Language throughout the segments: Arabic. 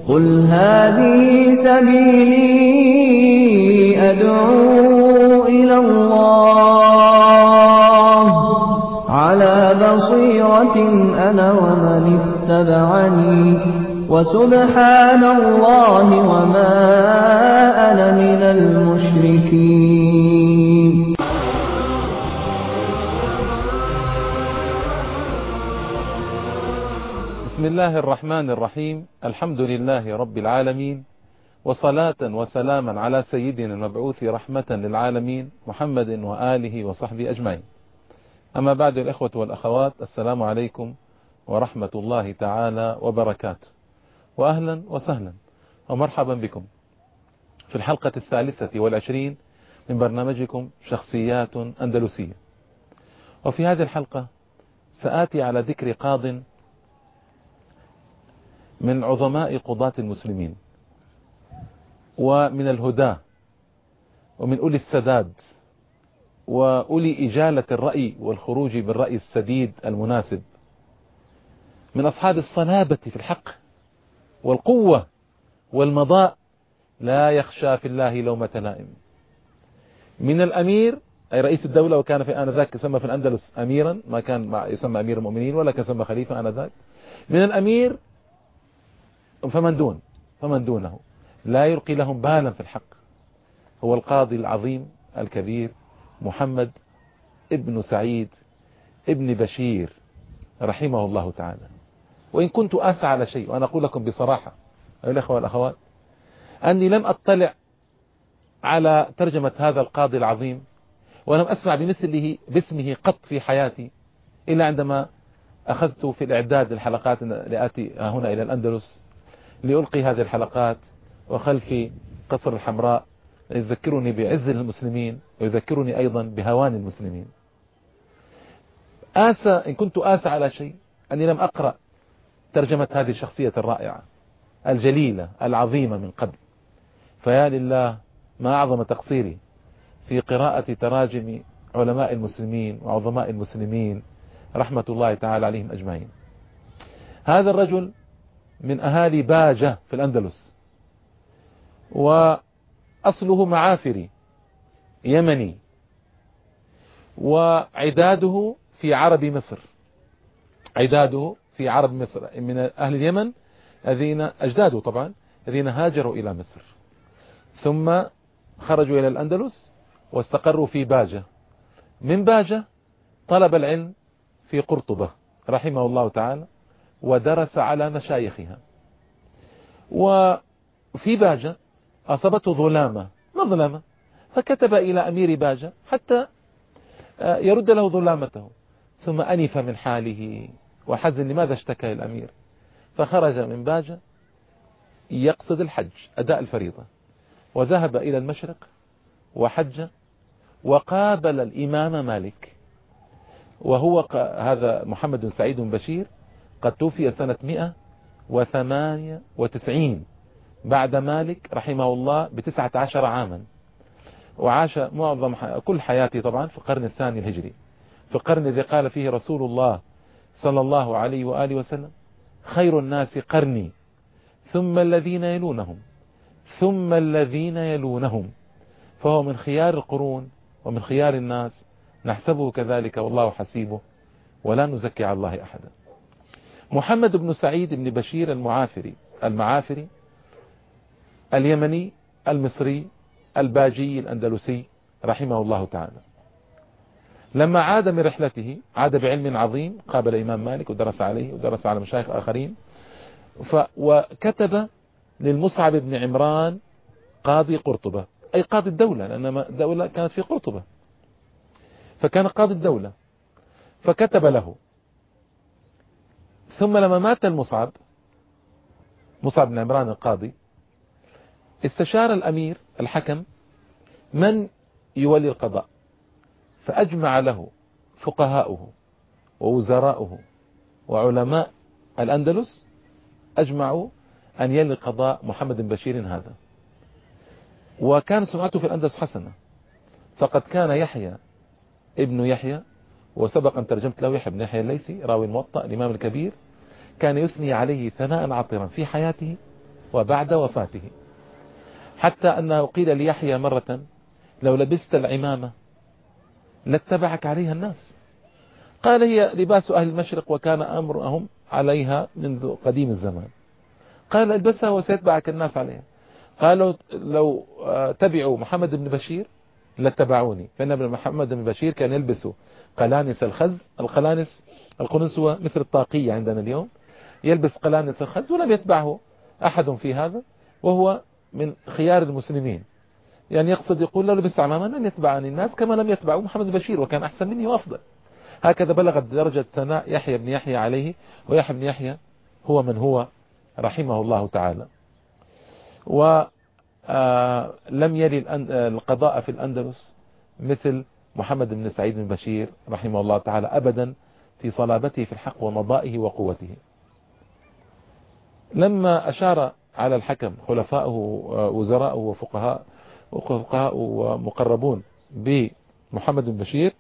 قل هذه سبيلي أدعو إلى الله على بصيرة أنا ومن اتبعني وسبحان الله وما أنا من المشركين. بسم الله الرحمن الرحيم. الحمد لله رب العالمين، وصلاة وسلاما على سيدنا المبعوث رحمة للعالمين محمد وآله وصحبه أجمعين. أما بعد، الإخوة والأخوات، السلام عليكم ورحمة الله تعالى وبركاته، وأهلا وسهلا ومرحبا بكم في الحلقة 23 من برنامجكم شخصيات أندلسية. وفي هذه الحلقة سآتي على ذكر قاض من عظماء قضاة المسلمين، ومن الهداة، ومن أولي السداد، وأولي إجالة الرأي والخروج بالرأي السديد المناسب، من أصحاب الصلابة في الحق والقوة والمضاء، لا يخشى في الله لومة لائم، من الأمير أي رئيس الدولة، وكان في آنذاك يسمى في الأندلس أميرا، ما كان يسمى أمير المؤمنين ولا كان يسمى خليفة آنذاك، من الأمير فمن دونه لا يلقي لهم بالا في الحق، هو القاضي العظيم الكبير محمد ابن سعيد ابن بشير رحمه الله تعالى. وإن كنت آسى على شيء، وأنا أقول لكم بصراحة أيها الأخوة والأخوات أني لم أطلع على ترجمة هذا القاضي العظيم، ولم أسمع باسمه قط في حياتي، إلا عندما أخذت في الإعداد للحلقات لآتي هنا إلى الأندلس لألقي هذه الحلقات، وخلفي قصر الحمراء يذكرني بعز المسلمين ويذكرني أيضا بهوان المسلمين. إن كنت آسى على شيء أني لم أقرأ ترجمة هذه الشخصية الرائعة الجليلة العظيمة من قبل، فيا لله ما أعظم تقصيري في قراءة تراجم علماء المسلمين وعظماء المسلمين رحمة الله تعالى عليهم أجمعين. هذا الرجل من أهالي باجة في الأندلس، وأصله معافري يمني، وعداده في عرب مصر، من أهل اليمن الذين أجداده طبعا الذين هاجروا إلى مصر، ثم خرجوا إلى الأندلس واستقروا في باجة. من باجة طلب العلم في قرطبة رحمه الله تعالى، ودرس على مشايخها. وفي باجة أصابته مظلمة، فكتب إلى أمير باجة حتى يرد له ظلامته، ثم أنف من حاله وحزن لماذا اشتكى الأمير، فخرج من باجة يقصد الحج أداء الفريضة، وذهب إلى المشرق وحج، وقابل الإمام مالك، وهو هذا محمد بن سعيد بن بشير قد توفي سنة 198 بعد مالك رحمه الله ب19 عاما، وعاش معظم كل حياته طبعا في القرن الثاني الهجري، في القرن الذي قال فيه رسول الله صلى الله عليه وآله وسلم: خير الناس قرني ثم الذين يلونهم ثم الذين يلونهم، فهو من خيار القرون ومن خيار الناس، نحسبه كذلك والله حسيبه، ولا نزكي على الله أحدا. محمد بن سعيد بن بشير المعافري اليمني المصري الباجي الأندلسي رحمه الله تعالى، لما عاد من رحلته عاد بعلم عظيم، قابل إمام مالك ودرس عليه ودرس على مشايخ آخرين، وكتب للمصعب بن عمران قاضي قرطبة، أي قاضي الدولة، لأن الدولة كانت في قرطبة، فكان قاضي الدولة، فكتب له. ثم لما مات مصعب بن عمران القاضي، استشار الأمير الحكم من يولي القضاء، فأجمع له فقهاؤه ووزراؤه وعلماء الأندلس، أجمعوا أن يلي القضاء محمد بن بشير هذا. وكان سمعته في الأندلس حسنة، فقد كان يحيى ابن يحيى، وسبق أن ترجمت له، يحيى بن يحيى الليثي راوي الموطأ الإمام الكبير، كان يثني عليه ثناء عطرا في حياته وبعد وفاته، حتى أنه قيل ليحيى مرة: لو لبست العمامة لاتبعك عليها الناس. قال: هي لباس أهل المشرق وكان أمرهم عليها منذ قديم الزمان. قال: البسها وسيتبعك الناس عليها. قالوا: لو تبعوا محمد بن بشير لاتبعوني، فإن ابن محمد بن بشير كان يلبس قلانس الخز. القلانس القنصوة مثل الطاقية عندنا اليوم، يلبس قلانس الخز، ولم يتبعه أحد في هذا، وهو من خيار المسلمين. يعني يقصد يقول: لو لبست عماما لن يتبعني الناس كما لم يتبعوا محمد بن بشير، وكان أحسن مني وأفضل. هكذا بلغت درجة ثناء يحيى بن يحيى عليه، ويحيى بن يحيى هو من هو رحمه الله تعالى. ولم يلي القضاء في الأندلس مثل محمد بن سعيد بن بشير رحمه الله تعالى أبدا، في صلابته في الحق ومضائه وقوته. لما أشار على الحكم خلفاؤه وزراءه وفقهاء ومقربون بمحمد بن بشير،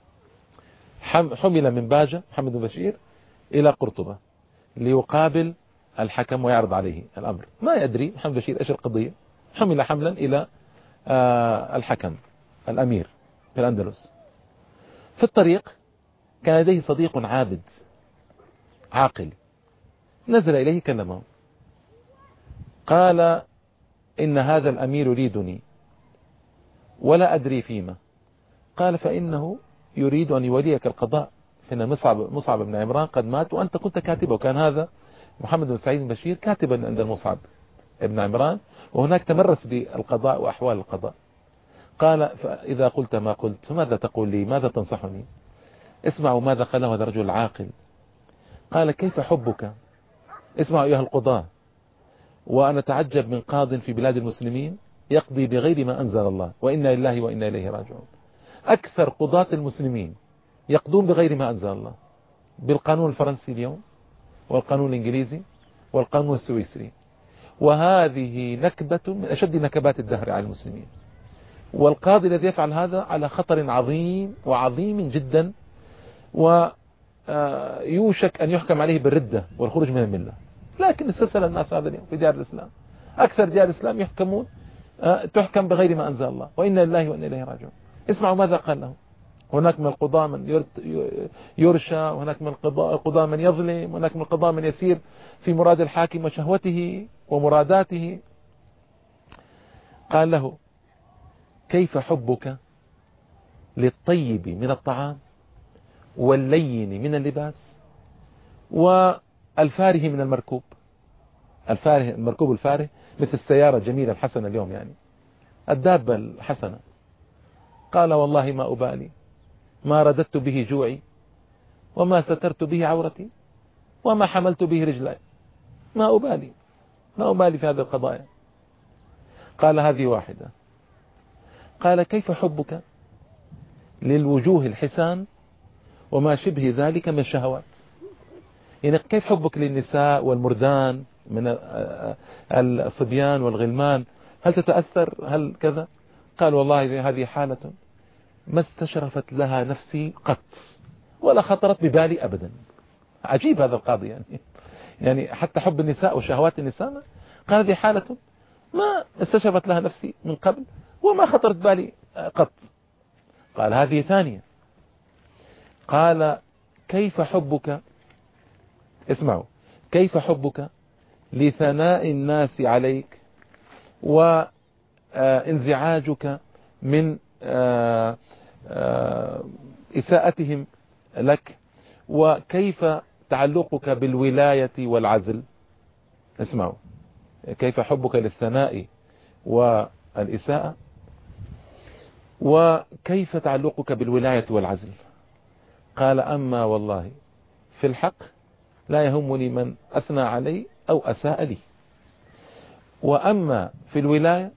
حمل من باجة محمد بن بشير إلى قرطبة ليقابل الحكم ويعرض عليه الأمر. ما يدري محمد بن بشير إيش القضية، حمل حملا إلى الحكم الأمير في الأندلس. في الطريق كان لديه صديق عابد عاقل، نزل إليه كلمه، قال: إن هذا الأمير يريدني ولا أدري فيما. قال: فإنه يريد أن يوليك القضاء، فإن مصعب بن عمران قد مات وأنت كنت كاتبه. وكان هذا محمد بن سعيد بن بشير كاتبا عند مصعب بن عمران، وهناك تمرس بالقضاء وأحوال القضاء. قال: فإذا قلت ما قلت فماذا تقول لي، ماذا تنصحني؟ اسمعوا ماذا قاله هذا الرجل العاقل. قال: كيف حبك، اسمعوا أيها القضاة، وأنا أتعجب من قاض في بلاد المسلمين يقضي بغير ما أنزل الله، وإنا لله وإنا إليه راجعون. أكثر قضاة المسلمين يقضون بغير ما أنزل الله، بالقانون الفرنسي اليوم، والقانون الإنجليزي، والقانون السويسري، وهذه نكبة من أشد نكبات الدهر على المسلمين. والقاضي الذي يفعل هذا على خطر عظيم وعظيم جدا، ويوشك أن يحكم عليه بالردة والخروج من الملة. لكن استسهل الناس هذا اليوم في ديار الإسلام، أكثر ديار الإسلام يحكمون تحكم بغير ما أنزل الله، وإنا لله وإنا إليه راجعون. اسمعوا ماذا قال له. هناك من القضاة من يرشى، وهناك من القضاة من يظلم، وهناك من القضاة من يسير في مراد الحاكم وشهوته ومراداته. قال له: كيف حبك للطيب من الطعام واللين من اللباس والفاره من المركوب. الفاره، المركوب الفاره مثل السيارة الجميلة الحسنة اليوم، يعني الدابة الحسنة. قال: والله ما أبالي، ما رددت به جوعي، وما سترت به عورتي، وما حملت به رجلاي، ما أبالي في هذه القضايا. قال: هذه واحدة. قال: كيف حبك للوجوه الحسان وما شبه ذلك من الشهوات؟ يعني كيف حبك للنساء والمردان من الصبيان والغلمان، هل تتأثر، هل كذا؟ قال: والله هذه حالة ما استشرفت لها نفسي قط، ولا خطرت ببالي أبدا. عجيب هذا القاضي، يعني حتى حب النساء وشهوات النساء، قال: هذه حالة ما استشرفت لها نفسي من قبل وما خطرت بالي قط. قال: هذه ثانية. قال: كيف حبك، اسمعوا، كيف حبك لثناء الناس عليك وانزعاجك من إساءتهم لك، وكيف تعلقك بالولاية والعزل. اسمعوا، كيف حبك للثناء والإساءة، وكيف تعلقك بالولاية والعزل. قال: أما والله في الحق لا يهمني من أثنى علي أو أساء لي، وأما في الولاية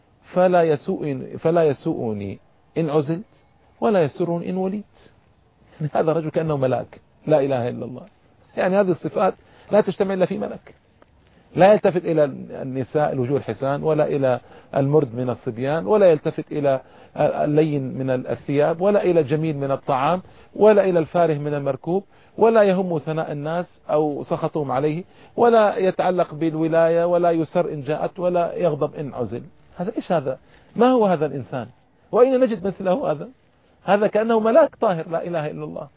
فلا يسوءني إن عزلت، ولا يسرني إن وليت. هذا الرجل كأنه ملاك، لا إله إلا الله. يعني هذه الصفات لا تجتمع إلا في ملك. لا يلتفت إلى النساء الوجوه الحسان، ولا إلى المرد من الصبيان، ولا يلتفت إلى اللين من الثياب، ولا إلى الجميل من الطعام، ولا إلى الفاره من المركوب، ولا يهم ثناء الناس أو سخطهم عليه، ولا يتعلق بالولاية، ولا يسر إن جاءت، ولا يغضب إن عزل. هذا إيش هذا؟ ما هو هذا الإنسان؟ وأين نجد مثله هذا؟ هذا كأنه ملاك طاهر لا إله إلا الله.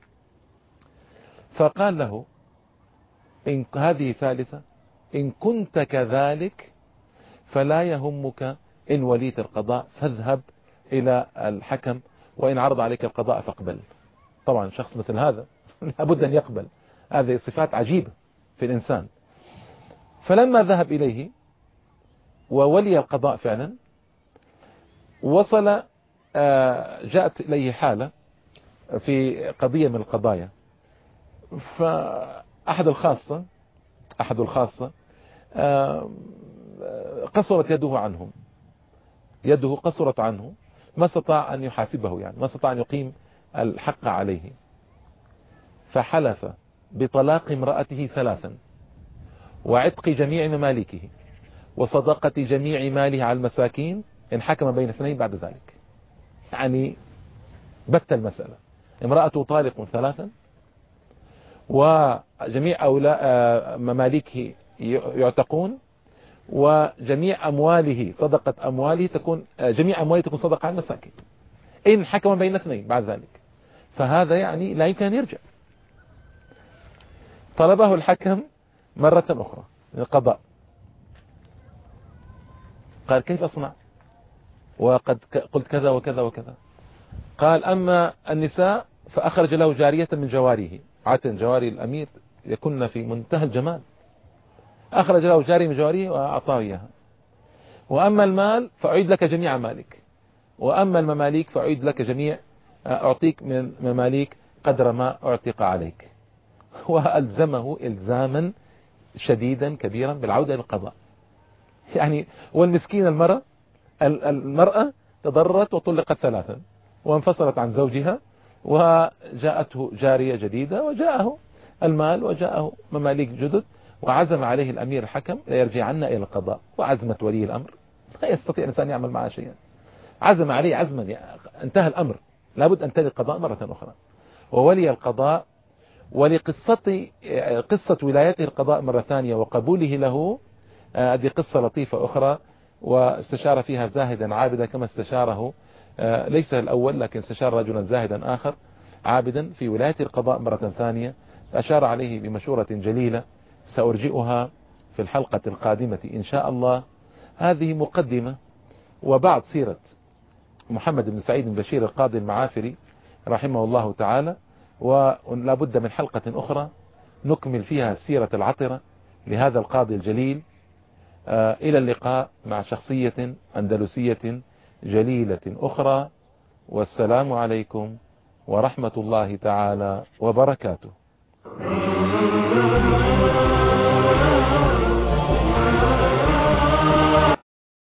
فقال له إن هذه ثالثة، إن كنت كذلك فلا يهمك إن وليت القضاء، فاذهب إلى الحكم، وإن عرض عليك القضاء فاقبل. طبعا شخص مثل هذا لابد أن يقبل، هذه صفات عجيبة في الإنسان. فلما ذهب إليه وولي القضاء فعلا، وصل جاءت إليه حالة في قضية من القضايا، فأحد الخاصة قصرت يده قصرت عنه، ما استطاع أن يحاسبه، يعني ما استطاع أن يقيم الحق عليه، فحلف بطلاق امرأته 3 وعتق جميع مماليكه وصدقة جميع ماله على المساكين إن حكم بين 2 بعد ذلك. يعني بت المسألة، امرأته طالق 3 وجميع مماليكه يعتقون، وجميع أمواله صدقة أمواله تكون، جميع أمواله تكون صدقة على المساكين إن حكم بين 2 بعد ذلك. فهذا يعني لا يمكن أن يرجع. طلبه الحكم مرة أخرى للقضاء، قال كيف أصنع وقد قلت كذا وكذا وكذا؟ قال أما النساء فأخرج له جارية من جواريه، عادة جواري الأمير يكن في منتهى الجمال، أخرج له جارية من جواريه وأعطاه إياها. وأما المال فأعيد لك جميع مالك، وأما المماليك فأعيد لك جميع، أعطيك من مماليك قدر ما أعتق عليك. وألزمه إلزاما شديدا كبيرا بالعودة إلى القضاء. يعني والمسكين المرأة تضررت وطلقت 3 وانفصلت عن زوجها، وجاءته جارية جديدة، وجاءه المال، وجاءه مماليك جدد، وعزم عليه الأمير الحكم ليرجعن إلى القضاء. وعزمت ولي الأمر لا يستطيع الإنسان يعمل معه شيئا، عزم عليه عزما، انتهى الأمر، لابد أن تلي القضاء مرة أخرى. وولي القضاء، قصة ولايته القضاء مرة ثانية وقبوله له، هذه قصة لطيفة أخرى، واستشار فيها زاهدا عابدا كما استشاره، ليس الأول لكن استشار رجلا زاهدا آخر عابدا في ولاية القضاء مرة ثانية، فأشار عليه بمشورة جليلة سأرجئها في الحلقة القادمة إن شاء الله. هذه مقدمة وبعض سيرة محمد بن سعيد بن بشير القاضي المعافري رحمه الله تعالى، ولا بد من حلقة أخرى نكمل فيها سيرة العطرة لهذا القاضي الجليل. إلى اللقاء مع شخصية أندلسية جليلة أخرى، والسلام عليكم ورحمة الله تعالى وبركاته.